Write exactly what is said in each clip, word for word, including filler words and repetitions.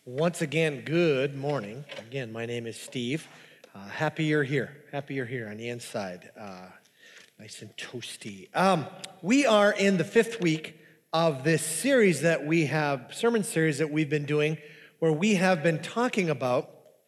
Once again, good morning. Again, my name is Steve. Uh, happy you're here. Happy you're here on the inside. Uh, nice and toasty. Um, we are in the fifth week of this series that we have, sermon series that we've been doing, where we have been talking about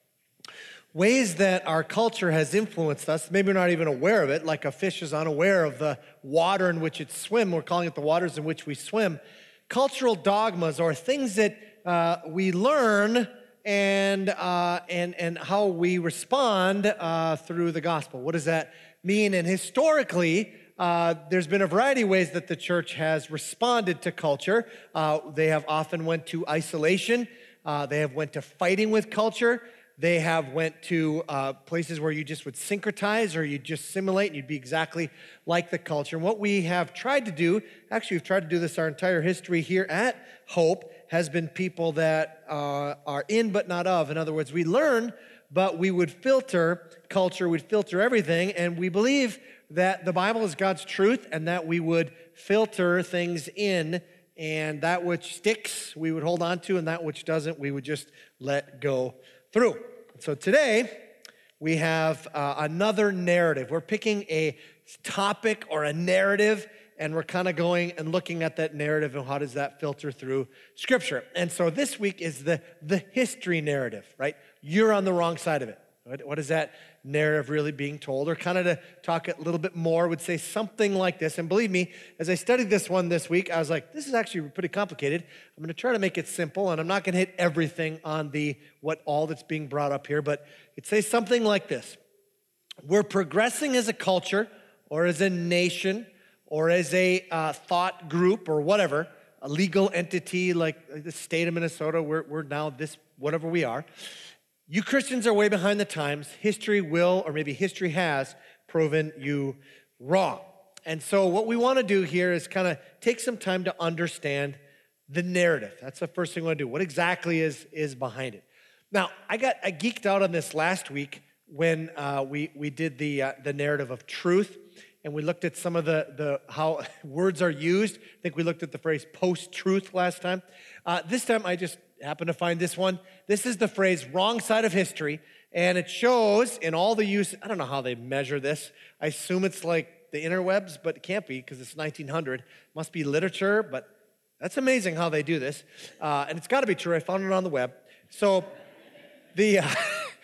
ways that our culture has influenced us. Maybe we're not even aware of it, like a fish is unaware of the water in which it swims. We're calling it the waters in which we swim. Cultural dogmas are things that uh, we learn and, uh, and, and how we respond uh, through the gospel. What does that mean? And historically, uh, there's been a variety of ways that the church has responded to culture. Uh, they have often went to isolation. Uh, they have went to fighting with culture. They have went to uh, places where you just would syncretize or you just simulate and you'd be exactly like the culture. And what we have tried to do, actually we've tried to do this our entire history here at Hope, has been people that uh, are in but not of. In other words, we learn, but we would filter culture, we'd filter everything, and we believe that the Bible is God's truth and that we would filter things in, and that which sticks we would hold on to, and that which doesn't we would just let go through. So today, we have uh, another narrative. We're picking a topic or a narrative, and we're kind of going and looking at that narrative and how does that filter through Scripture. And so this week is the, the history narrative, right? You're on the wrong side of it. What, what is that narrative really being told? Or kind of to talk a little bit more, would say something like this. And believe me, as I studied this one this week, I was like, this is actually pretty complicated. I'm going to try to make it simple, and I'm not going to hit everything on the what all that's being brought up here, but it says something like this. We're progressing as a culture or as a nation or as a uh, thought group or whatever, a legal entity like the state of Minnesota, we're, we're now this, whatever we are. You Christians are way behind the times. History will, or maybe history has, proven you wrong. And so what we want to do here is kind of take some time to understand the narrative. That's the first thing we want to do. What exactly is, is behind it? Now, I got I geeked out on this last week when uh, we, we did the, uh, the narrative of truth, and we looked at some of the, the how words are used. I think we looked at the phrase post-truth last time. Uh, this time, I just happened to find this one. This is the phrase wrong side of history, and it shows in all the use, I don't know how they measure this. I assume it's like the interwebs, but it can't be because it's nineteen hundred. Must be literature, but that's amazing how they do this. Uh, and it's got to be true. I found it on the web. So the... Uh,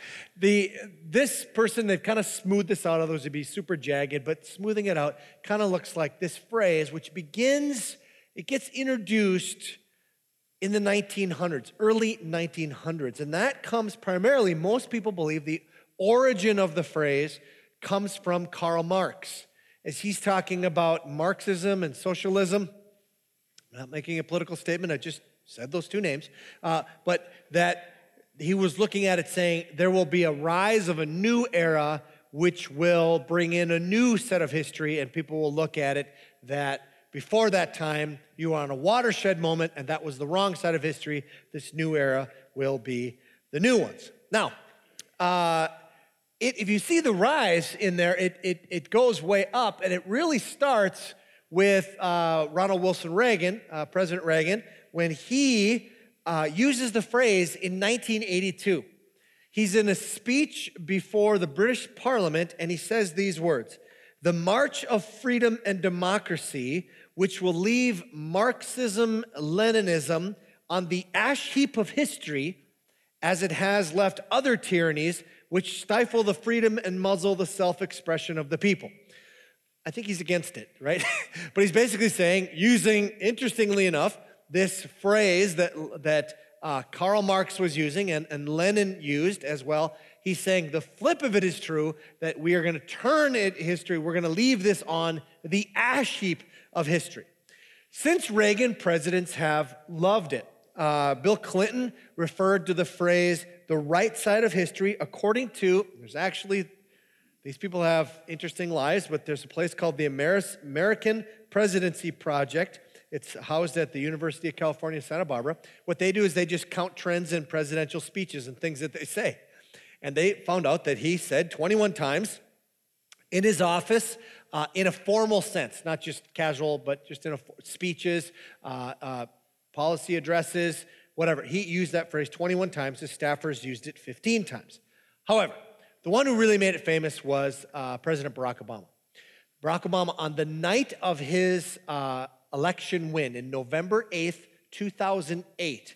The this person, they've kind of smoothed this out, otherwise it'd be super jagged, but smoothing it out kind of looks like this phrase, which begins, it gets introduced in the nineteen hundreds, early nineteen hundreds, and that comes primarily, most people believe the origin of the phrase comes from Karl Marx, as he's talking about Marxism and socialism. I'm not making a political statement, I just said those two names, uh, but that he was looking at it saying there will be a rise of a new era which will bring in a new set of history, and people will look at it that before that time you were on a watershed moment and that was the wrong side of history. This new era will be the new ones. Now, uh, it, if you see the rise in there, it, it, it goes way up, and it really starts with uh, Ronald Wilson Reagan, uh, President Reagan, when he Uh, uses the phrase in nineteen eighty-two. He's in a speech before the British Parliament, and he says these words: "The march of freedom and democracy, which will leave Marxism-Leninism on the ash heap of history, as it has left other tyrannies which stifle the freedom and muzzle the self-expression of the people." I think he's against it, right? But he's basically saying, using, interestingly enough, this phrase that, that uh, Karl Marx was using and, and Lenin used as well. He's saying the flip of it is true, that we are going to turn it history. We're going to leave this on the ash heap of history. Since Reagan, presidents have loved it. Uh, Bill Clinton referred to the phrase the right side of history according to, there's actually, these people have interesting lives, but there's a place called the American Presidency Project. It's housed at the University of California, Santa Barbara. What they do is they just count trends in presidential speeches and things that they say. And they found out that he said twenty-one times in his office, uh, in a formal sense, not just casual, but just in a, speeches, uh, uh, policy addresses, whatever. He used that phrase twenty-one times. His staffers used it fifteen times. However, the one who really made it famous was uh, President Barack Obama. Barack Obama, on the night of his uh, election win in November eighth, two thousand eight,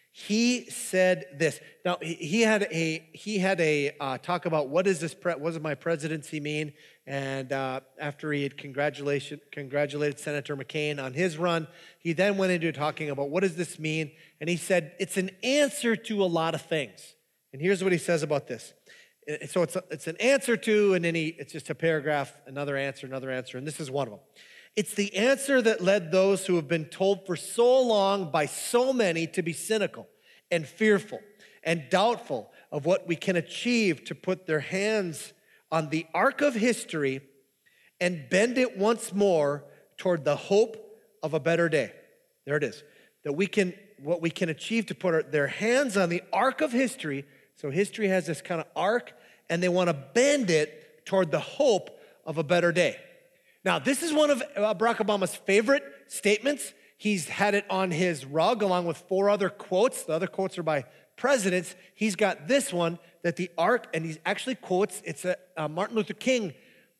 he said this. Now, he had a he had a uh, talk about what does this pre- what does my presidency mean? And uh, after he had congratulation congratulated Senator McCain on his run, he then went into talking about what does this mean? And he said it's an answer to a lot of things. And here's what he says about this. So it's a, it's an answer to, and then he it's just a paragraph, another answer, another answer, and this is one of them. It's the answer that led those who have been told for so long by so many to be cynical and fearful and doubtful of what we can achieve to put their hands on the arc of history and bend it once more toward the hope of a better day. There it is. That we can, what we can achieve to put our, their hands on the arc of history. So history has this kind of arc, and they want to bend it toward the hope of a better day. Now, this is one of uh, Barack Obama's favorite statements. He's had it on his rug along with four other quotes. The other quotes are by presidents. He's got this one that the arc, and he actually quotes, it's a, a Martin Luther King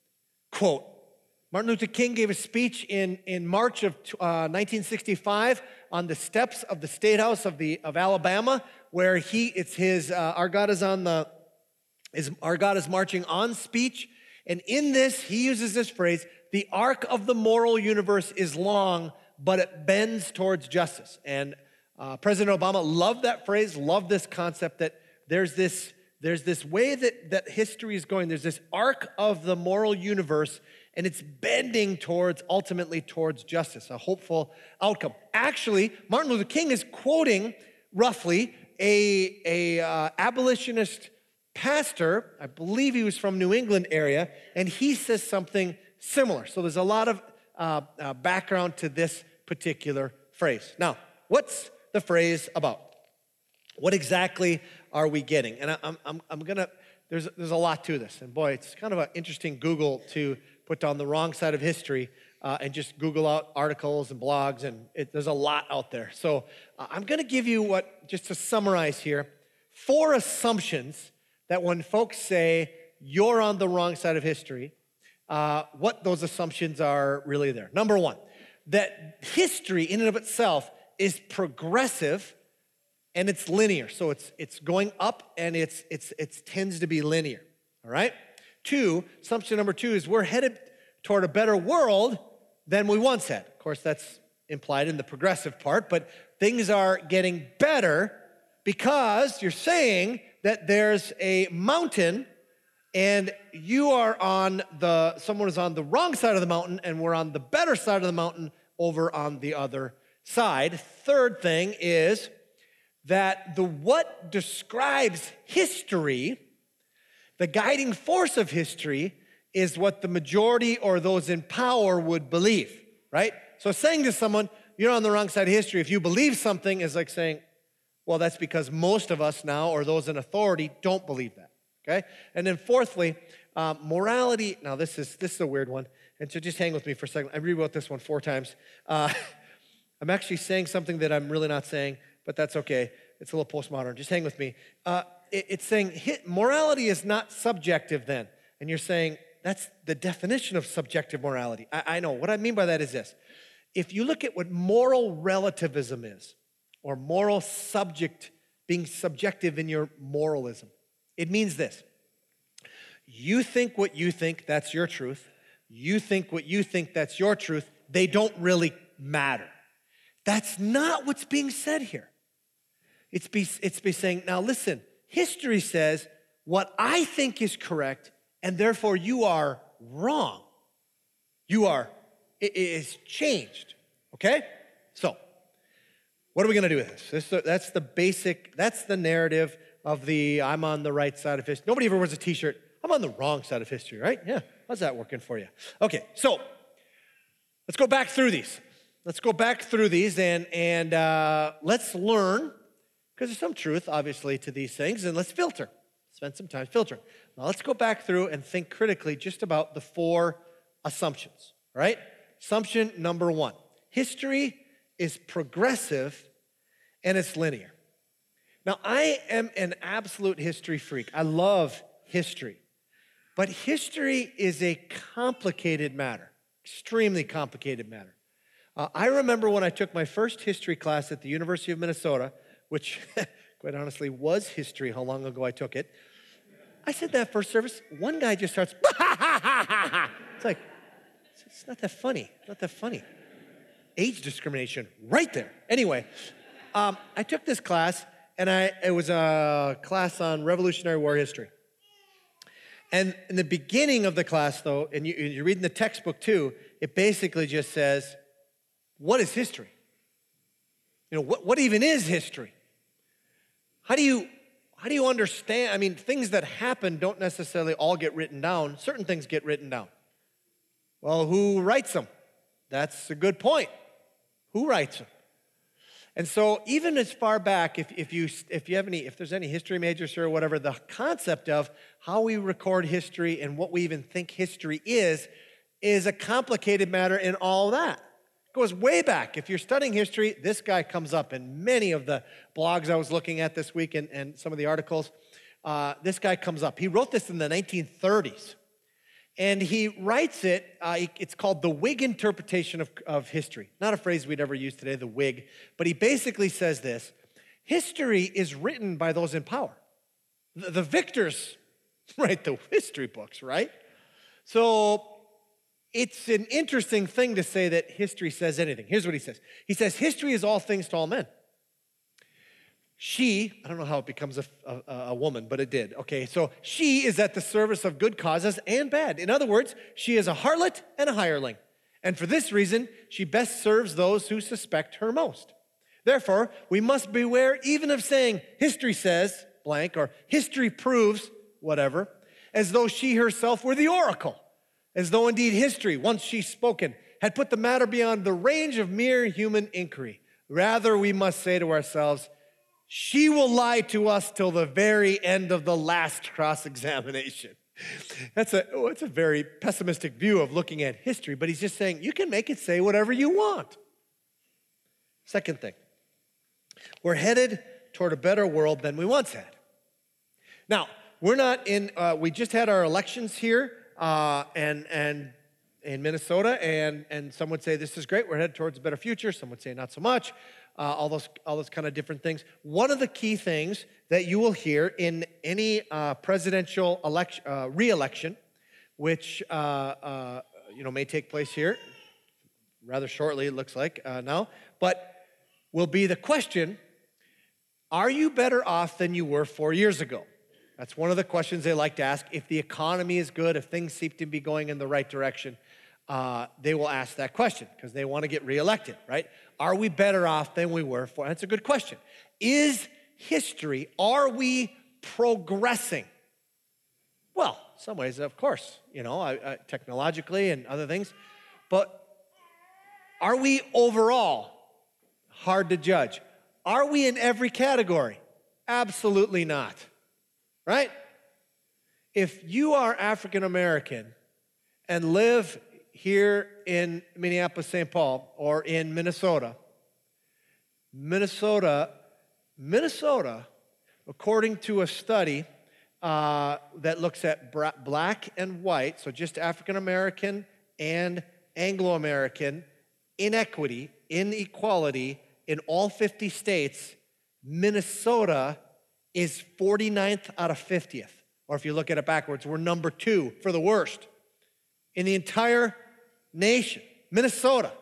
quote. Martin Luther King gave a speech in, in March of uh, nineteen sixty-five on the steps of the State House of, the, of Alabama, where he, it's his, uh, Our God is on the, is Our God is marching on speech. And in this, he uses this phrase, the arc of the moral universe is long, but it bends towards justice. And uh, President Obama loved that phrase, loved this concept that there's this, there's this way that, that history is going. There's this arc of the moral universe, and it's bending towards, ultimately towards justice, a hopeful outcome. Actually, Martin Luther King is quoting roughly a, a uh, abolitionist pastor, I believe he was from New England area, and he says something similar. So there's a lot of uh, uh, background to this particular phrase. Now, what's the phrase about? What exactly are we getting? And I, I'm, I'm, I'm gonna, there's, there's a lot to this. And boy, it's kind of an interesting Google to put on the wrong side of history uh, and just Google out articles and blogs, and it, there's a lot out there. So uh, I'm gonna give you what, just to summarize here, four assumptions that when folks say you're on the wrong side of history, uh, what those assumptions are really there. Number one, that history in and of itself is progressive and it's linear. So it's it's going up and it's it's it tends to be linear. All right? Two, assumption number two is we're headed toward a better world than we once had. Of course, that's implied in the progressive part, but things are getting better because you're saying that there's a mountain and you are on the, someone is on the wrong side of the mountain and we're on the better side of the mountain over on the other side. Third thing is that the what describes history, the guiding force of history, is what the majority or those in power would believe, right? So saying to someone, you're on the wrong side of history, if you believe something, is like saying, well, that's because most of us now, or those in authority, don't believe that, okay? And then fourthly, um, morality, now this is this is a weird one, and so just hang with me for a second. I rewrote this one four times. Uh, I'm actually saying something that I'm really not saying, but that's okay. It's a little postmodern. Just hang with me. Uh, it, it's saying hit, morality is not subjective then, and you're saying that's the definition of subjective morality. I, I know. What I mean by that is this. If you look at what moral relativism is, or moral subject, being subjective in your moralism. It means this. You think what you think, that's your truth. You think what you think, that's your truth. They don't really matter. That's not what's being said here. It's be, it's be saying, now listen, history says what I think is correct, and therefore you are wrong. You are, it is changed, okay? So, what are we going to do with this? this? That's the basic, that's the narrative of the I'm on the right side of history. Nobody ever wears a t-shirt, I'm on the wrong side of history, right? Yeah, how's that working for you? Okay, so let's go back through these. Let's go back through these and, and uh, let's learn, because there's some truth, obviously, to these things, and let's filter. Spend some time filtering. Now let's go back through and think critically just about the four assumptions, right? Assumption number one, history is progressive and it's linear. Now, I am an absolute history freak. I love history. But history is a complicated matter, extremely complicated matter. Uh, I remember when I took my first history class at the University of Minnesota, which quite honestly was history, how long ago I took it. I said that first service, one guy just starts, it's like, it's not that funny, not that funny. Age discrimination right there. Anyway, um, I took this class, and I it was a class on Revolutionary War history. And in the beginning of the class, though, and you, you're reading the textbook too, it basically just says, what is history? You know, what, what even is history? How do you, how do you understand? I mean, things that happen don't necessarily all get written down. Certain things get written down. Well, who writes them? That's a good point. Who writes them? And so even as far back, if, if, you, if, you have any, if there's any history majors here or whatever, the concept of how we record history and what we even think history is, is a complicated matter in all that. It goes way back. If you're studying history, this guy comes up in many of the blogs I was looking at this week and, and some of the articles. Uh, this guy comes up. He wrote this in the nineteen thirties. And he writes it, uh, it's called the Whig interpretation of, of history. Not a phrase we'd ever use today, the Whig. But he basically says this: history is written by those in power. The, the victors write the history books, right? So it's an interesting thing to say that history says anything. Here's what he says. He says, history is all things to all men. She, I don't know how it becomes a, a, a woman, but it did. Okay, so she is at the service of good causes and bad. In other words, she is a harlot and a hireling. And for this reason, she best serves those who suspect her most. Therefore, we must beware even of saying, history says blank, or history proves whatever, as though she herself were the oracle, as though indeed history, once she's spoken, had put the matter beyond the range of mere human inquiry. Rather, we must say to ourselves, she will lie to us till the very end of the last cross-examination. That's a, oh, that's a very pessimistic view of looking at history, but he's just saying, you can make it say whatever you want. Second thing, we're headed toward a better world than we once had. Now, we're not in, uh, we just had our elections here uh, and, and in Minnesota, and, and some would say this is great, we're headed towards a better future. Some would say not so much. Uh, all those, all those kind of different things. One of the key things that you will hear in any uh, presidential election, uh, re-election, which uh, uh, you know may take place here rather shortly, it looks like uh, now, but will be the question: are you better off than you were four years ago? That's one of the questions they like to ask. If the economy is good, if things seem to be going in the right direction, uh, they will ask that question because they want to get reelected, right? Are we better off than we were for? That's a good question. Is history, are we progressing? Well, in some ways, of course, you know, uh, technologically and other things. But are we overall? Hard to judge. Are we in every category? Absolutely not, right? If you are African American and live here in Minneapolis, Saint Paul, or in Minnesota, Minnesota, Minnesota, according to a study uh, that looks at black and white, so just African American and Anglo American inequity, inequality in all fifty states, Minnesota is forty-ninth out of fiftieth. Or if you look at it backwards, we're number two for the worst in the entire nation, Minnesota.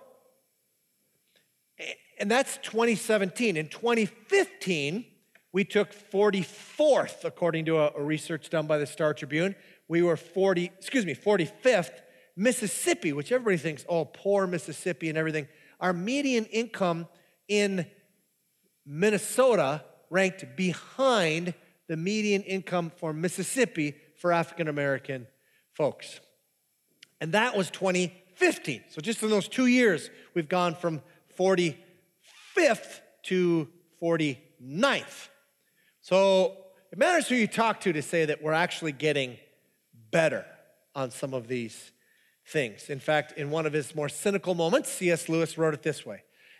And that's twenty seventeen. In twenty fifteen, we took forty-fourth, according to a, a research done by the Star Tribune. We were forty, excuse me, forty-fifth. Mississippi, which everybody thinks, oh, poor Mississippi and everything. Our median income in Minnesota ranked behind the median income for Mississippi for African American folks. And that was twenty fifteen. So just in those two years, we've gone from forty-fifth to forty-ninth. So it matters who you talk to to say that we're actually getting better on some of these things. In fact, in one of his more cynical moments, C S Lewis wrote it this way.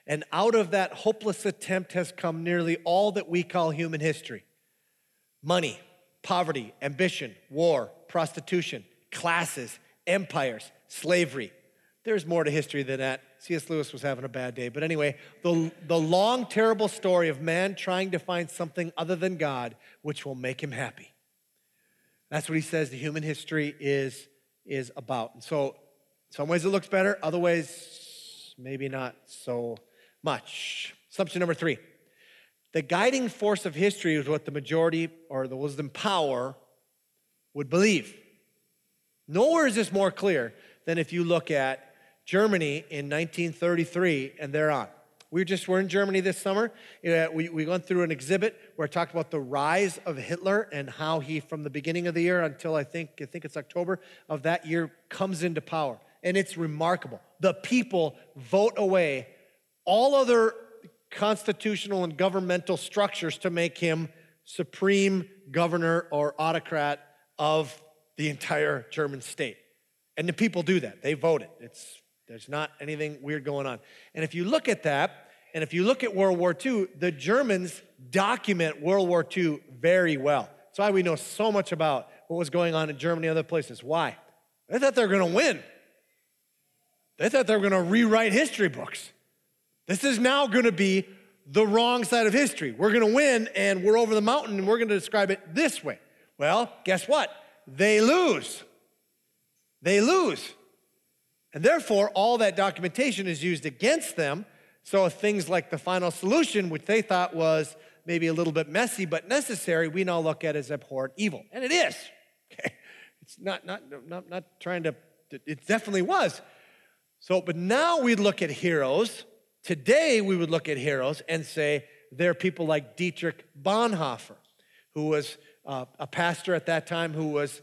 And out of that hopeless attempt has come nearly all that we call human history. Money, poverty, ambition, war, prostitution, classes, empires, slavery. There's more to history than that. C S Lewis was having a bad day. But anyway, the, the long, terrible story of man trying to find something other than God which will make him happy. That's what he says the human history is, is about. And so, in some ways it looks better, other ways, maybe not so much. Assumption number three. The guiding force of history is what the majority or those in power would believe. Nowhere is this more clear than if you look at Germany in nineteen thirty-three and thereon. We just were in Germany this summer. Uh, we, we went through an exhibit where I talked about the rise of Hitler and how he, from the beginning of the year until I think, I think it's October of that year, comes into power. And it's remarkable. The people vote away all other constitutional and governmental structures to make him supreme governor or autocrat of the entire German state. And the people do that. They vote it. It's, there's not anything weird going on. And if you look at that, and if you look at World War Two, the Germans document World War Two very well. That's why we know so much about what was going on in Germany and other places. Why? They thought they were going to win. They thought they were going to rewrite history books. This is now going to be the wrong side of history. We're going to win, and we're over the mountain, and we're going to describe it this way. Well, guess what? They lose. They lose. And therefore, all that documentation is used against them. So things like the final solution, which they thought was maybe a little bit messy but necessary, we now look at as abhorrent evil. And it is. Okay? It's not, not, not, not trying to, it definitely was. So, but now we look at heroes. Today, we would look at heroes and say they're people like Dietrich Bonhoeffer, who was uh, a pastor at that time who was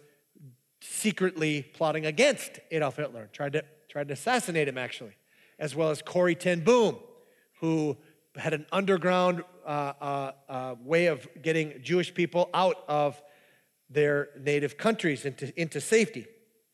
secretly plotting against Adolf Hitler, tried to, tried to assassinate him, actually, as well as Corrie ten Boom, who had an underground uh, uh, uh, way of getting Jewish people out of their native countries into, into safety.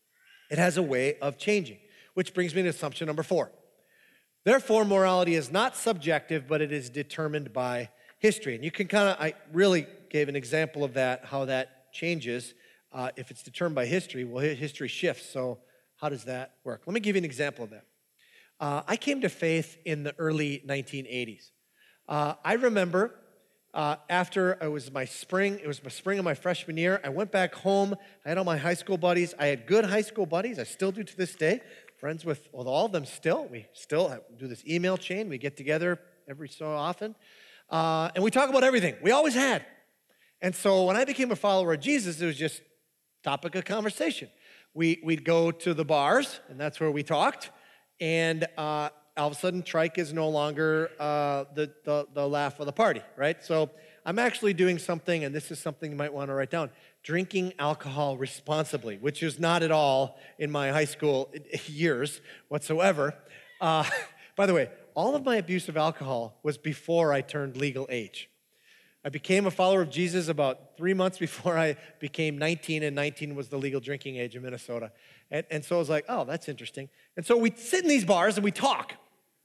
It has a way of changing, which brings me to assumption number four. Therefore, morality is not subjective, but it is determined by history. And you can kind of, I really gave an example of that, how that changes. Uh, if it's determined by history, well, history shifts. So how does that work? Let me give you an example of that. Uh, I came to faith in the early nineteen eighties. Uh, I remember uh, after it was my spring, it was my spring of my freshman year, I went back home. I had all my high school buddies. I had good high school buddies. I still do to this day. Friends with, with all of them still. We still have, do this email chain. We get together every so often. Uh, and we talk about everything. We always had. And so when I became a follower of Jesus, it was just topic of conversation. We, we'd go to the bars, and that's where we talked. And uh, all of a sudden, trike is no longer uh, the, the, the laugh of the party, right? So I'm actually doing something, and this is something you might want to write down, drinking alcohol responsibly, which is not at all in my high school years whatsoever. Uh, by the way, all of my abuse of alcohol was before I turned legal age. I became a follower of Jesus about three months before I became nineteen, and nineteen was the legal drinking age in Minnesota. And, and so I was like, oh, that's interesting. And so we sit in these bars and we talk.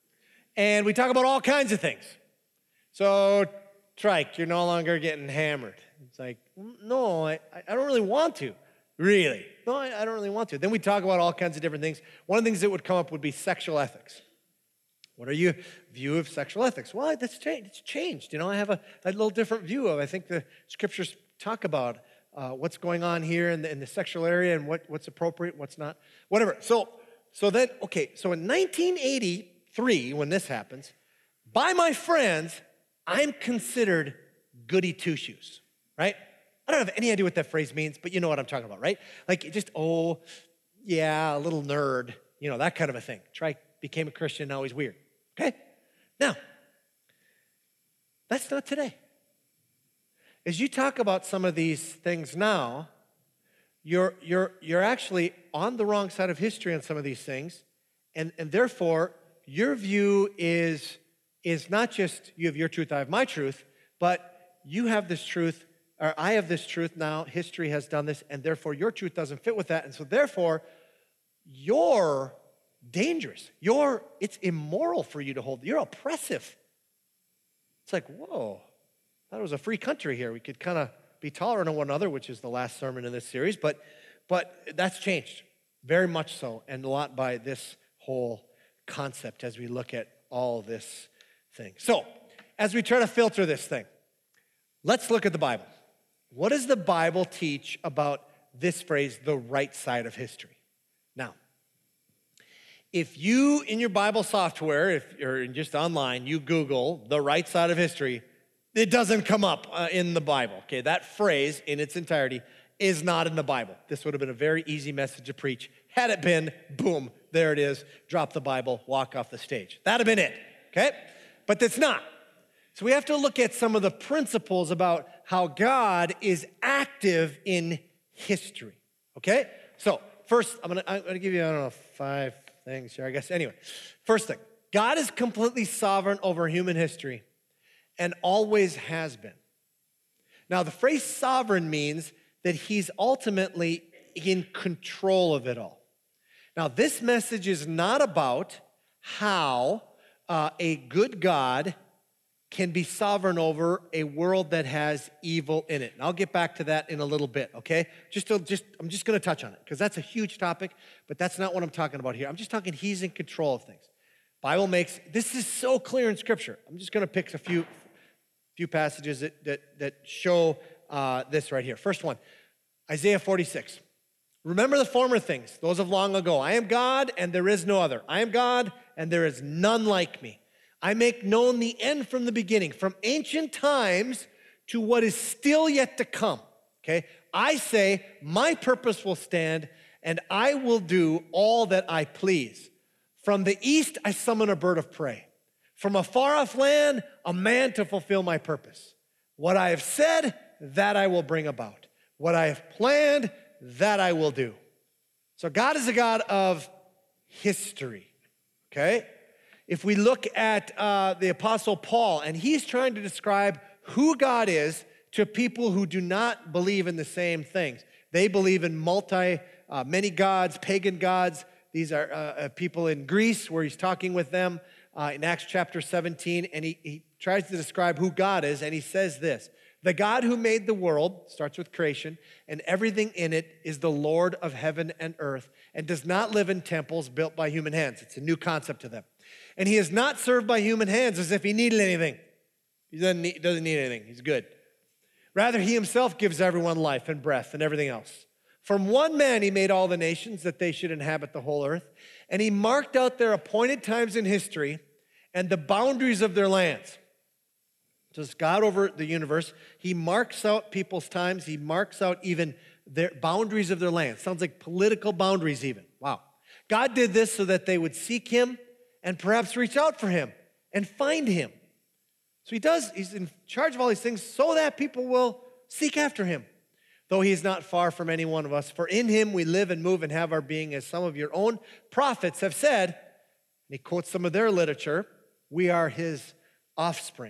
And we talk about all kinds of things. So, trike, you're no longer getting hammered. It's like, no, I, I don't really want to. Really? No, I, I don't really want to. Then we talk about all kinds of different things. One of the things that would come up would be sexual ethics. What are your view of sexual ethics? Well, that's changed. It's changed. You know, I have a, a little different view of. I think the scriptures talk about uh, what's going on here in the, in the sexual area and what, what's appropriate, what's not, whatever. So, so then, okay. So in nineteen eighty-three, when this happens, by my friends, I'm considered goody two shoes, right? I don't have any idea what that phrase means, but you know what I'm talking about, right? Like just oh, yeah, a little nerd, you know, that kind of a thing. Try became a Christian, now he's weird. Okay? Now, that's not today. As you talk about some of these things now, you're, you're, you're actually on the wrong side of history on some of these things, and, and therefore, your view is, is not just you have your truth, I have my truth, but you have this truth, or I have this truth now, history has done this, and therefore your truth doesn't fit with that, and so therefore, your dangerous. You're, it's immoral for you to hold. You're oppressive. It's like, whoa, I thought it was a free country here. We could kind of be tolerant of one another, which is the last sermon in this series, but, but that's changed, very much so, and a lot by this whole concept as we look at all this thing. So, as we try to filter this thing, let's look at the Bible. What does the Bible teach about this phrase, the right side of history? Now, if you, in your Bible software, if you're just online, you Google the right side of history, it doesn't come up uh, in the Bible, okay? That phrase in its entirety is not in the Bible. This would have been a very easy message to preach. Had it been, boom, there it is, drop the Bible, walk off the stage. That'd have been it, okay? But it's not. So we have to look at some of the principles about how God is active in history, okay? So first, I'm gonna, I'm gonna give you, I don't know, five things here, I guess. Anyway, first thing, God is completely sovereign over human history and always has been. Now, the phrase sovereign means that he's ultimately in control of it all. Now, this message is not about how uh, a good God can be sovereign over a world that has evil in it. And I'll get back to that in a little bit, okay? Just, to, just I'm just going to touch on it because that's a huge topic, but that's not what I'm talking about here. I'm just talking he's in control of things. Bible makes, this is so clear in Scripture. I'm just going to pick a few, few passages that, that, that show uh, this right here. First one, Isaiah forty-six. Remember the former things, those of long ago. I am God and there is no other. I am God and there is none like me. I make known the end from the beginning, from ancient times to what is still yet to come, okay? I say, my purpose will stand, and I will do all that I please. From the east, I summon a bird of prey. From a far-off land, a man to fulfill my purpose. What I have said, that I will bring about. What I have planned, that I will do. So God is a God of history, okay? If we look at uh, the Apostle Paul, and he's trying to describe who God is to people who do not believe in the same things. They believe in multi, uh, many gods, pagan gods. These are uh, people in Greece where he's talking with them uh, in Acts chapter seventeen, and he, he tries to describe who God is, and he says this: the God who made the world, starts with creation, and everything in it is the Lord of heaven and earth, and does not live in temples built by human hands. It's a new concept to them. And he is not served by human hands as if he needed anything. He doesn't need, doesn't need anything. He's good. Rather, he himself gives everyone life and breath and everything else. From one man he made all the nations that they should inhabit the whole earth. And he marked out their appointed times in history and the boundaries of their lands. So it's God over the universe. He marks out people's times. He marks out even their boundaries of their land. Sounds like political boundaries even. Wow. God did this so that they would seek him and perhaps reach out for him and find him. So he does, he's in charge of all these things so that people will seek after him. Though he is not far from any one of us, for in him we live and move and have our being, as some of your own prophets have said. And he quotes some of their literature. We are his offspring.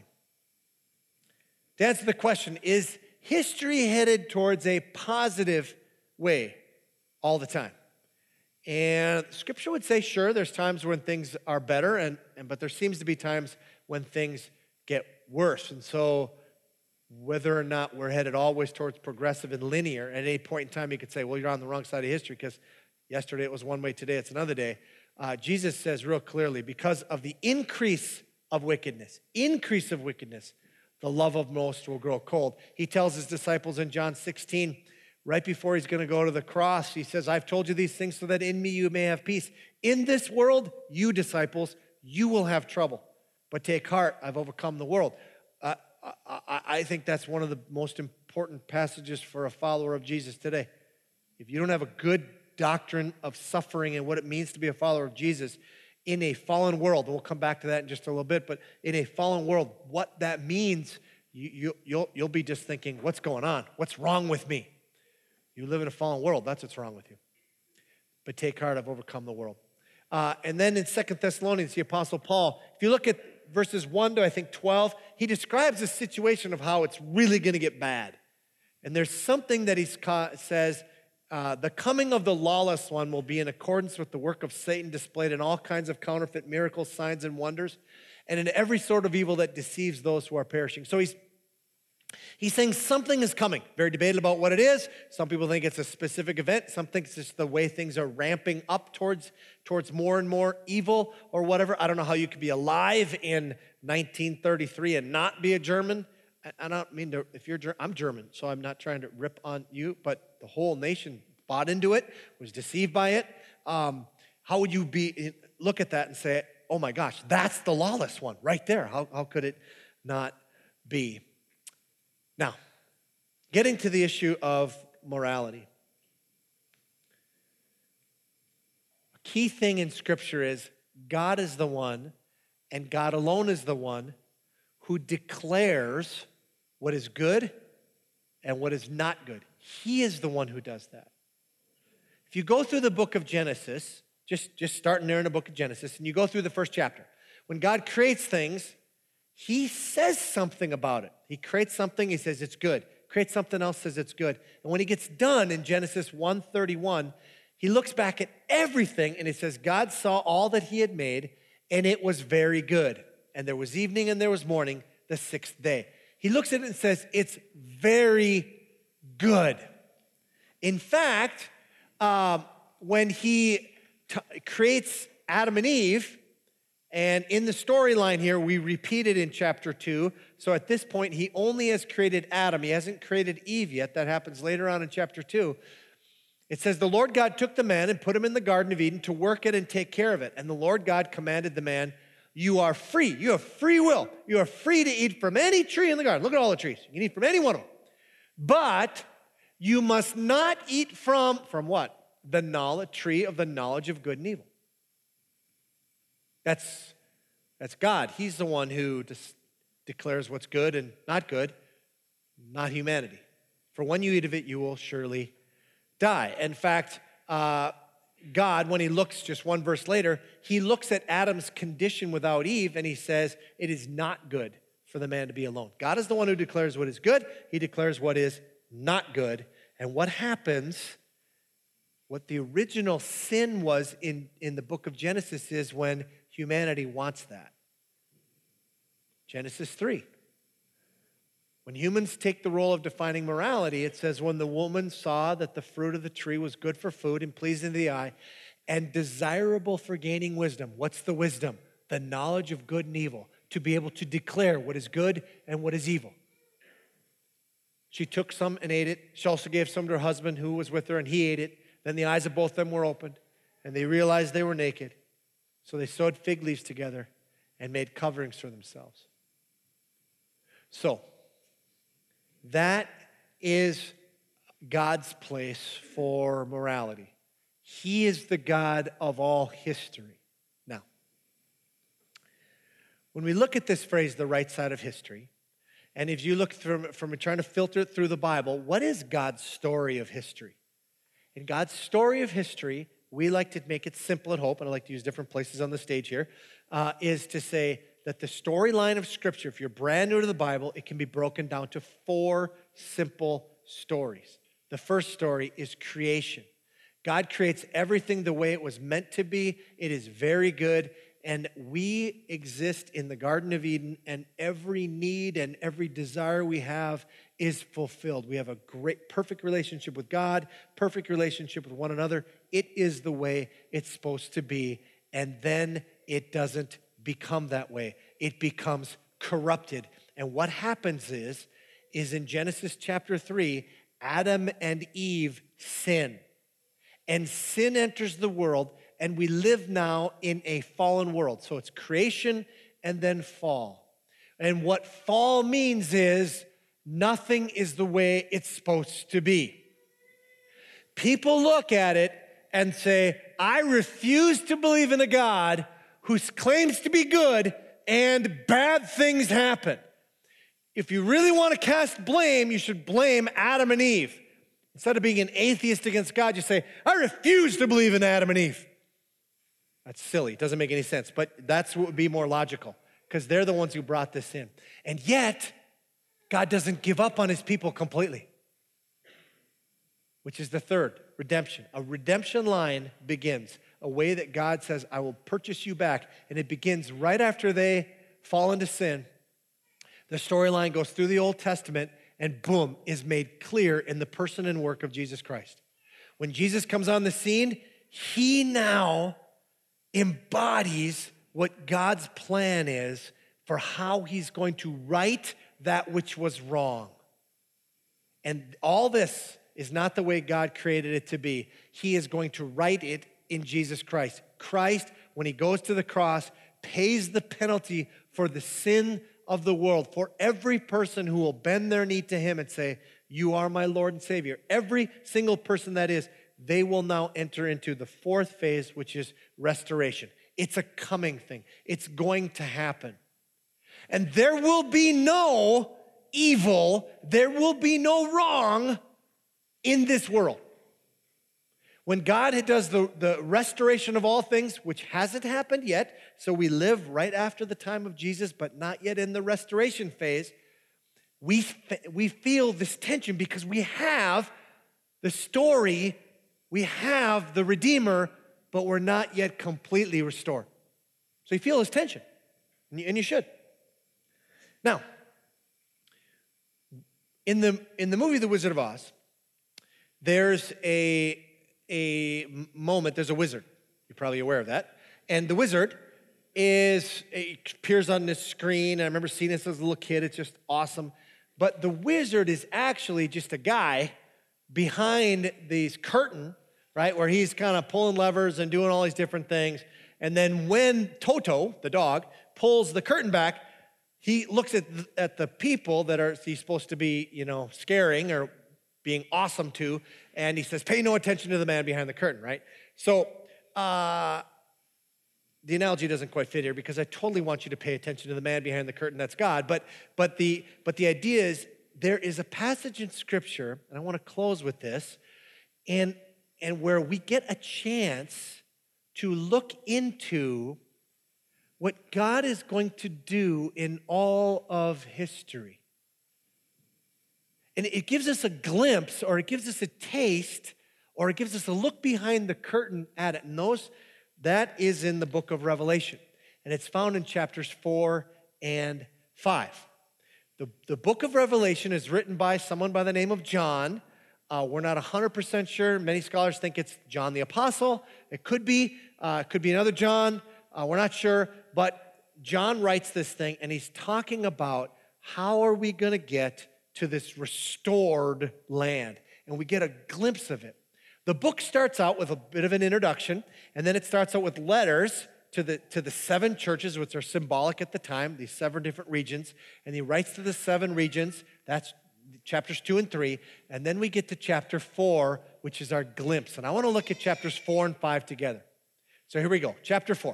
To answer the question, is history headed towards a positive way all the time? And Scripture would say, sure, there's times when things are better, and, and but there seems to be times when things get worse. And so whether or not we're headed always towards progressive and linear, at any point in time you could say, well, you're on the wrong side of history because yesterday it was one way, today it's another day. Uh, Jesus says real clearly, because of the increase of wickedness, increase of wickedness, the love of most will grow cold. He tells his disciples in John sixteen, right before he's going to go to the cross, he says, I've told you these things so that in me you may have peace. In this world, you disciples, you will have trouble. But take heart, I've overcome the world. Uh, I, I think that's one of the most important passages for a follower of Jesus today. If you don't have a good doctrine of suffering and what it means to be a follower of Jesus in a fallen world, and we'll come back to that in just a little bit, but in a fallen world, what that means, you, you, you'll, you'll be just thinking, what's going on? What's wrong with me? You live in a fallen world. That's what's wrong with you. But take heart, I've overcome the world. Uh, and then in Second Thessalonians, the Apostle Paul, if you look at verses one to, I think, twelve, he describes a situation of how it's really going to get bad. And there's something that he says, uh, the coming of the lawless one will be in accordance with the work of Satan displayed in all kinds of counterfeit miracles, signs, and wonders, and in every sort of evil that deceives those who are perishing. So he's He's saying something is coming. Very debated about what it is. Some people think it's a specific event. Some think it's just the way things are ramping up towards, towards more and more evil or whatever. I don't know how you could be alive in nineteen thirty-three and not be a German. I don't mean to, if you're, I'm German, so I'm not trying to rip on you, but the whole nation bought into it, was deceived by it. Um, how would you be, look at that and say, oh my gosh, that's the lawless one right there. How, how could it not be? Now, getting to the issue of morality. A key thing in Scripture is God is the one, and God alone is the one who declares what is good and what is not good. He is the one who does that. If you go through the book of Genesis, just, just starting there in the book of Genesis, and you go through the first chapter, when God creates things, he says something about it. He creates something, he says it's good. Creates something else, says it's good. And when he gets done in Genesis one thirty-one, he looks back at everything and he says, God saw all that he had made and it was very good. And there was evening and there was morning, the sixth day. He looks at it and says, it's very good. In fact, um, when he t- creates Adam and Eve, and in the storyline here, we repeat it in chapter two. So at this point, he only has created Adam. He hasn't created Eve yet. That happens later on in chapter two. It says, the Lord God took the man and put him in the Garden of Eden to work it and take care of it. And the Lord God commanded the man, you are free. You have free will. You are free to eat from any tree in the garden. Look at all the trees. You can eat from any one of them. But you must not eat from, from what? The knowledge, tree of the knowledge of good and evil. That's, that's God. He's the one who dis- declares what's good and not good, not humanity. For when you eat of it, you will surely die. In fact, uh, God, when he looks just one verse later, he looks at Adam's condition without Eve and he says, it is not good for the man to be alone. God is the one who declares what is good. He declares what is not good. And what happens, what the original sin was in, in the book of Genesis is when humanity wants that. Genesis three. When humans take the role of defining morality, it says, when the woman saw that the fruit of the tree was good for food and pleasing to the eye and desirable for gaining wisdom. What's the wisdom? The knowledge of good and evil, to be able to declare what is good and what is evil. She took some and ate it. She also gave some to her husband who was with her, and he ate it. Then the eyes of both of them were opened, and they realized they were naked. So they sewed fig leaves together and made coverings for themselves. So, that is God's place for morality. He is the God of all history. Now, when we look at this phrase, the right side of history, and if you look through, from trying to filter it through the Bible, what is God's story of history? In God's story of history, we like to make it simple at Hope, and I like to use different places on the stage here, uh, is to say that the storyline of Scripture, if you're brand new to the Bible, it can be broken down to four simple stories. The first story is creation. God creates everything the way it was meant to be. It is very good, and we exist in the Garden of Eden, and every need and every desire we have is fulfilled. We have a great, perfect relationship with God, perfect relationship with one another. It is the way it's supposed to be, and then it doesn't become that way. It becomes corrupted. And what happens is, is in Genesis chapter three, Adam and Eve sin. And sin enters the world, and we live now in a fallen world. So it's creation and then fall. And what fall means is nothing is the way it's supposed to be. People look at it and say, I refuse to believe in a God who claims to be good and bad things happen. If you really want to cast blame, you should blame Adam and Eve. Instead of being an atheist against God, you say, I refuse to believe in Adam and Eve. That's silly. It doesn't make any sense, but that's what would be more logical because they're the ones who brought this in. And yet, God doesn't give up on his people completely, which is the third redemption. A redemption line begins, a way that God says, I will purchase you back. And it begins right after they fall into sin. The storyline goes through the Old Testament and boom, is made clear in the person and work of Jesus Christ. When Jesus comes on the scene, he now embodies what God's plan is for how he's going to right that which was wrong. And all this is not the way God created it to be. He is going to right it in Jesus Christ. Christ, when he goes to the cross, pays the penalty for the sin of the world, for every person who will bend their knee to him and say, you are my Lord and Savior. Every single person that is, they will now enter into the fourth phase, which is restoration. It's a coming thing. It's going to happen. And there will be no evil, there will be no wrong in this world. When God does the, the restoration of all things, which hasn't happened yet, so we live right after the time of Jesus, but not yet in the restoration phase, we, we feel this tension because we have the story, we have the Redeemer, but we're not yet completely restored. So you feel this tension, and you, and you should. Now, in the, in the movie The Wizard of Oz, there's a, a moment, there's a wizard. You're probably aware of that. And the wizard is, it appears on this screen. I remember seeing this as a little kid. It's just awesome. But the wizard is actually just a guy behind this curtain, right, where he's kind of pulling levers and doing all these different things. And then when Toto, the dog, pulls the curtain back, he looks at the, at the people that are he's supposed to be, you know, scaring or being awesome to, and he says, pay no attention to the man behind the curtain, right? So uh, the analogy doesn't quite fit here because I totally want you to pay attention to the man behind the curtain, that's God. But, but, the, but the idea is there is a passage in Scripture, and I want to close with this, and, and where we get a chance to look into what God is going to do in all of history. And it gives us a glimpse, or it gives us a taste, or it gives us a look behind the curtain at it. And those, that is in the book of Revelation. And it's found in chapters four and five. The, the book of Revelation is written by someone by the name of John. Uh, we're not one hundred percent sure. Many scholars think it's John the Apostle. It could be. Uh, it could be another John. Uh, we're not sure. But John writes this thing, and he's talking about how are we going to get to this restored land. And we get a glimpse of it. The book starts out with a bit of an introduction, and then it starts out with letters to the, to the seven churches, which are symbolic at the time, these seven different regions. And he writes to the seven regions. That's chapters two and three. And then we get to chapter four, which is our glimpse. And I want to look at chapters four and five together. So here we go. Chapter four.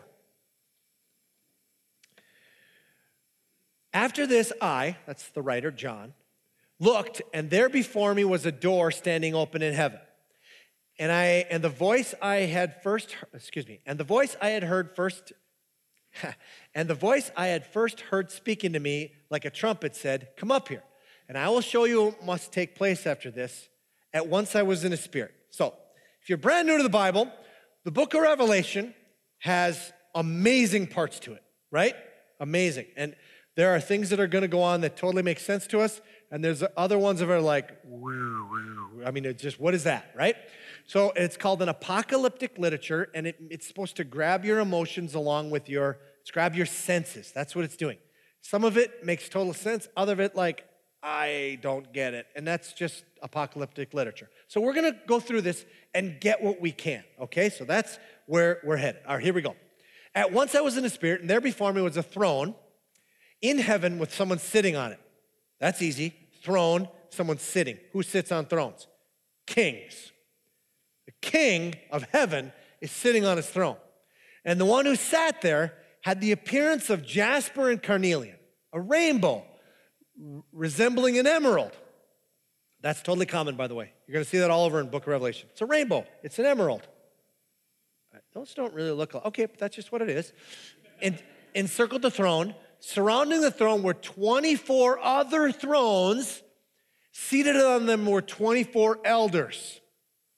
After this, I, that's the writer, John, looked, and there before me was a door standing open in heaven. And I and the voice I had first, excuse me, and the voice I had heard first, and the voice I had first heard speaking to me like a trumpet said, come up here, and I will show you what must take place after this. At once I was in a spirit. So, if you're brand new to the Bible, the book of Revelation has amazing parts to it, right? Amazing. And there are things that are going to go on that totally make sense to us, and there's other ones that are like, I mean, it's just, what is that, right? So it's called an apocalyptic literature, and it, it's supposed to grab your emotions along with your, it's grab your senses. That's what it's doing. Some of it makes total sense. Other of it, like, I don't get it. And that's just apocalyptic literature. So we're going to go through this and get what we can, okay? So that's where we're headed. All right, here we go. At once I was in the spirit, and there before me was a throne in heaven with someone sitting on it. That's easy. Throne, someone sitting. Who sits on thrones? Kings. The king of heaven is sitting on his throne. And the one who sat there had the appearance of jasper and carnelian, a rainbow resembling an emerald. That's totally common, by the way. You're going to see that all over in the book of Revelation. It's a rainbow. It's an emerald. Those don't really look like, okay, but that's just what it is. And encircled the throne. Surrounding the throne were twenty-four other thrones. Seated on them were twenty-four elders.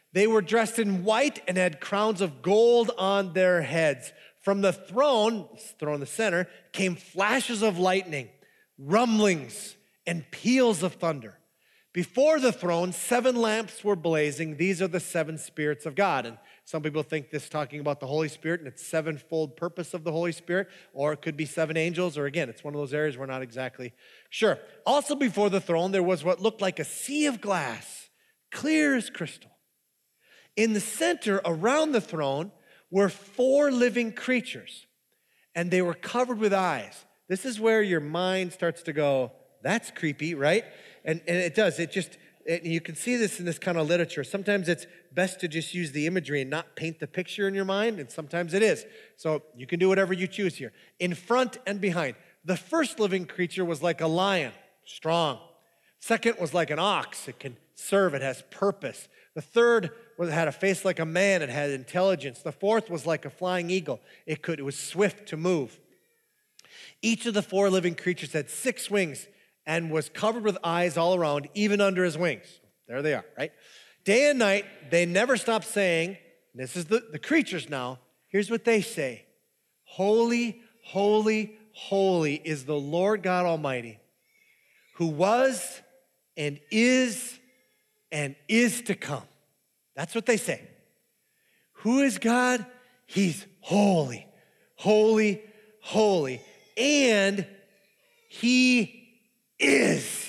They were dressed in white and had crowns of gold on their heads. From the throne, throne in the center, came flashes of lightning, rumblings, and peals of thunder. Before the throne, seven lamps were blazing. These are the seven spirits of God. And some people think this is talking about the Holy Spirit and its sevenfold purpose of the Holy Spirit, or it could be seven angels, or again, it's one of those areas we're not exactly sure. Also before the throne, there was what looked like a sea of glass, clear as crystal. In the center, around the throne, were four living creatures, and they were covered with eyes. This is where your mind starts to go, that's creepy, right? And, and it does. It just, it, you can see this in this kind of literature. Sometimes it's best to just use the imagery and not paint the picture in your mind, and sometimes it is. So you can do whatever you choose here. In front and behind. The first living creature was like a lion, strong. Second was like an ox. It can serve. It has purpose. The third was, had a face like a man. It had intelligence. The fourth was like a flying eagle. It could. It was swift to move. Each of the four living creatures had six wings and was covered with eyes all around, even under his wings. There they are, right? Day and night, they never stop saying, this is the, the creatures now, here's what they say. Holy, holy, holy is the Lord God Almighty, who was and is and is to come. That's what they say. Who is God? He's holy, holy, holy. And he is.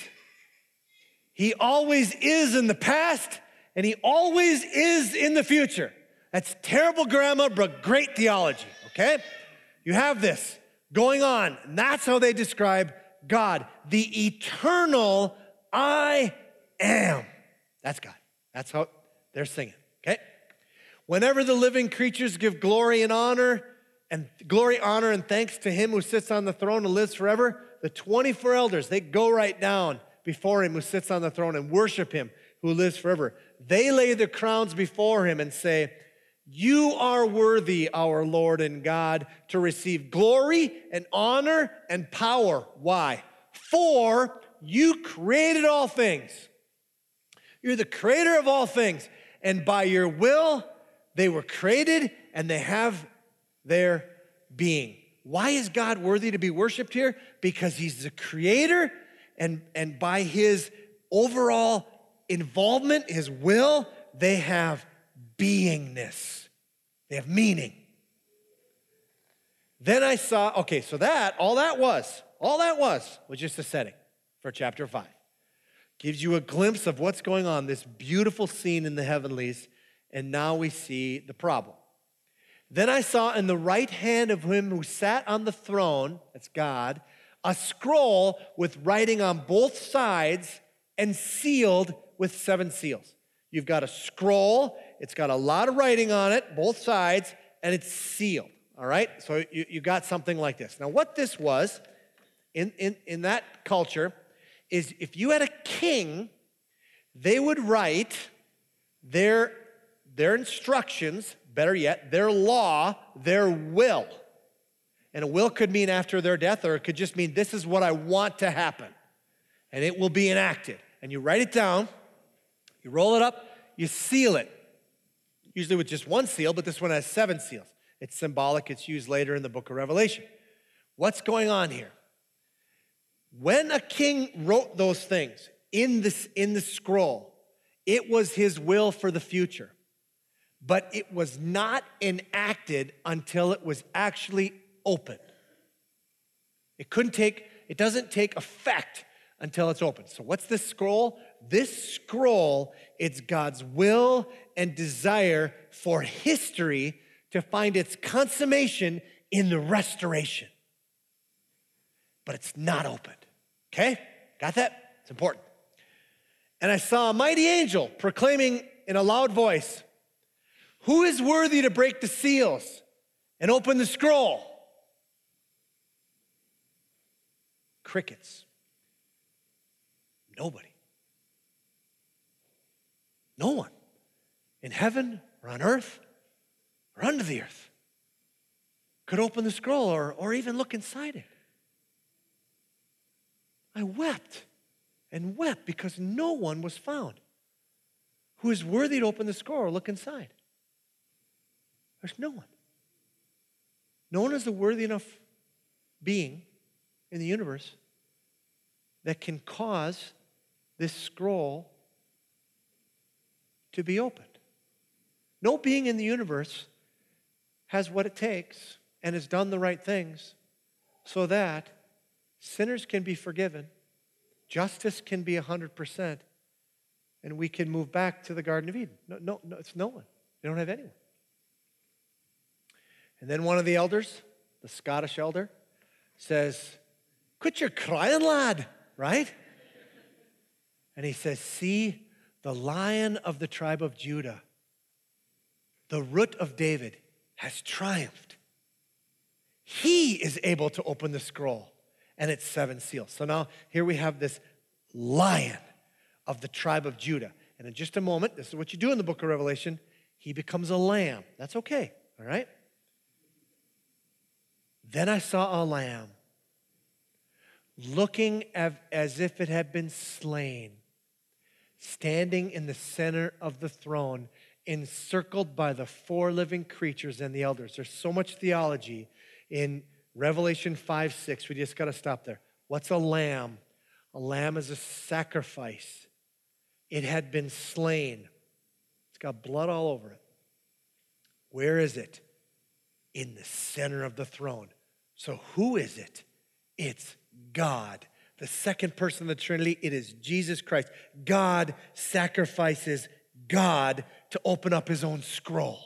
He always is in the past, and he always is in the future. That's terrible grammar, but great theology, okay? You have this going on, and that's how they describe God. The eternal I am. That's God. That's how they're singing, okay? Whenever the living creatures give glory and honor, and glory, honor, and thanks to him who sits on the throne and lives forever, the twenty-four elders, they go right down before him who sits on the throne and worship him who lives forever. They lay their crowns before him and say, you are worthy, our Lord and God, to receive glory and honor and power. Why? For you created all things. You're the creator of all things. And by your will, they were created and they have their being. Why is God worthy to be worshiped here? Because he's the creator, and, and by his overall involvement, his will, they have beingness. They have meaning. Then I saw, okay, so that, all that was, all that was, was just a setting for chapter five. Gives you a glimpse of what's going on, this beautiful scene in the heavenlies, and now we see the problem. Then I saw in the right hand of him who sat on the throne, that's God, a scroll with writing on both sides and sealed with seven seals. You've got a scroll, it's got a lot of writing on it, both sides, and it's sealed, all right? So you, you got something like this. Now what this was, in, in, in that culture, is if you had a king, they would write their, their instructions, better yet, their law, their will. And a will could mean after their death, or it could just mean this is what I want to happen. And it will be enacted. And you write it down, you roll it up, you seal it. Usually with just one seal, but this one has seven seals. It's symbolic, it's used later in the book of Revelation. What's going on here? When a king wrote those things in this, in the scroll, it was his will for the future. But it was not enacted until it was actually opened. It couldn't take, it doesn't take effect until it's open. So what's this scroll? This scroll, it's God's will and desire for history to find its consummation in the restoration. But it's not opened. Okay? Got that? It's important. And I saw a mighty angel proclaiming in a loud voice, who is worthy to break the seals and open the scroll? Crickets. Nobody. No one in heaven or on earth or under the earth could open the scroll or, or even look inside it. I wept and wept because no one was found who is worthy to open the scroll or look inside? There's no one. No one is a worthy enough being in the universe that can cause this scroll to be opened. No being in the universe has what it takes and has done the right things so that sinners can be forgiven, justice can be one hundred percent, and we can move back to the Garden of Eden. No, no, no, it's no one. They don't have anyone. And then one of the elders, the Scottish elder, says, "Quit your crying, lad," right? And he says, "See, the Lion of the tribe of Judah, the Root of David, has triumphed. He is able to open the scroll and its seven seals." So now here we have this Lion of the tribe of Judah. And in just a moment, this is what you do in the book of Revelation, he becomes a lamb. That's okay, all right? Then I saw a lamb looking as if it had been slain, standing in the center of the throne, encircled by the four living creatures and the elders. There's so much theology in Revelation five six. We just got to stop there. What's a lamb? A lamb is a sacrifice. It had been slain. It's got blood all over it. Where is it? In the center of the throne. So who is it? It's God. The second person of the Trinity, it is Jesus Christ. God sacrifices God to open up his own scroll.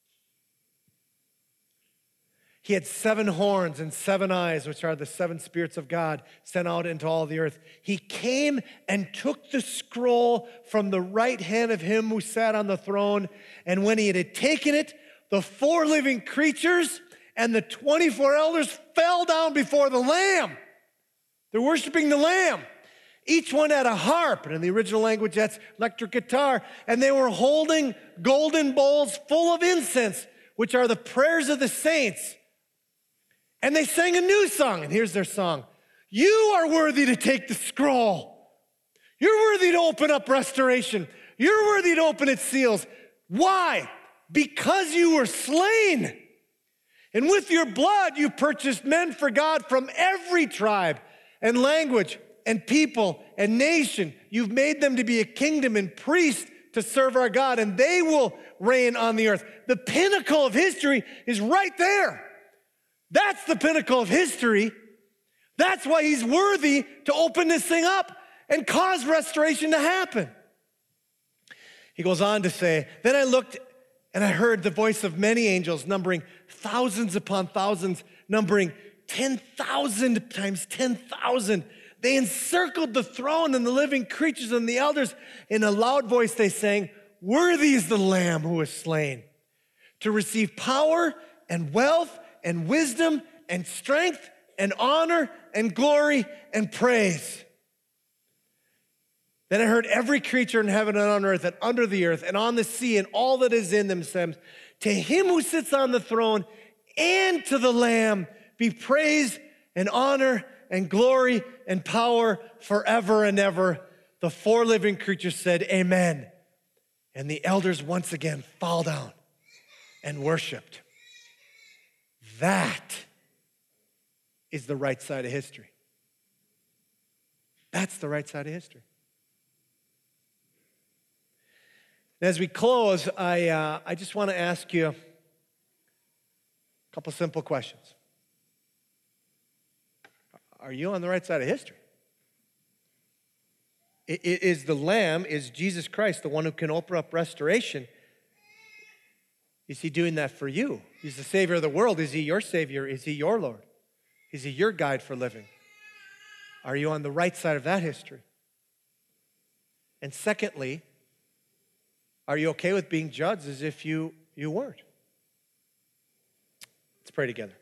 He had seven horns and seven eyes, which are the seven spirits of God sent out into all the earth. He came and took the scroll from the right hand of him who sat on the throne. And when he had taken it, the four living creatures and the twenty-four elders fell down before the Lamb. They're worshiping the Lamb. Each one had a harp, and in the original language, that's electric guitar. And they were holding golden bowls full of incense, which are the prayers of the saints. And they sang a new song, and here's their song. You are worthy to take the scroll. You're worthy to open up restoration. You're worthy to open its seals. Why? Because you were slain. And with your blood, you purchased men for God from every tribe and language and people and nation. You've made them to be a kingdom and priests to serve our God, and they will reign on the earth. The pinnacle of history is right there. That's the pinnacle of history. That's why he's worthy to open this thing up and cause restoration to happen. He goes on to say, then I looked and I heard the voice of many angels, numbering thousands upon thousands, numbering ten thousand times ten thousand. They encircled the throne and the living creatures and the elders. In a loud voice they sang, worthy is the Lamb who was slain to receive power and wealth and wisdom and strength and honor and glory and praise. Then I heard every creature in heaven and on earth and under the earth and on the sea and all that is in them say, to him who sits on the throne and to the Lamb be praise and honor and glory and power forever and ever. The four living creatures said, amen. And the elders once again fall down and worshiped. That is the right side of history. That's the right side of history. As we close, I, uh, I just want to ask you a couple simple questions. Are you on the right side of history? Is the Lamb, is Jesus Christ the one who can open up restoration? Is he doing that for you? He's the Savior of the world. Is he your Savior? Is he your Lord? Is he your guide for living? Are you on the right side of that history? And secondly, are you okay with being judged as if you, you weren't? Let's pray together.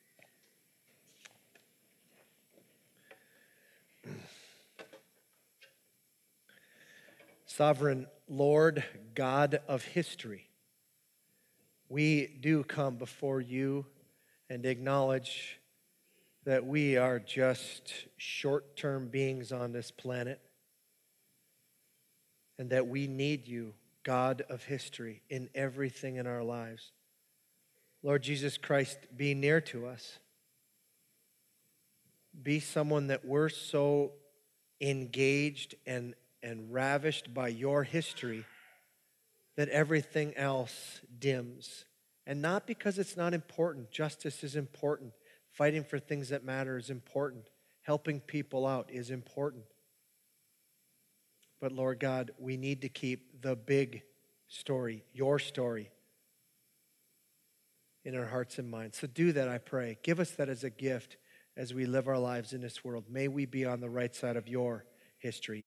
Sovereign Lord, God of history, we do come before you and acknowledge that we are just short-term beings on this planet and that we need you God of history, in everything in our lives. Lord Jesus Christ, be near to us. Be someone that we're so engaged and, and ravished by your history that everything else dims. And not because it's not important. Justice is important. Fighting for things that matter is important. Helping people out is important. But Lord God, we need to keep the big story, your story, in our hearts and minds. So do that, I pray. Give us that as a gift as we live our lives in this world. May we be on the right side of your history.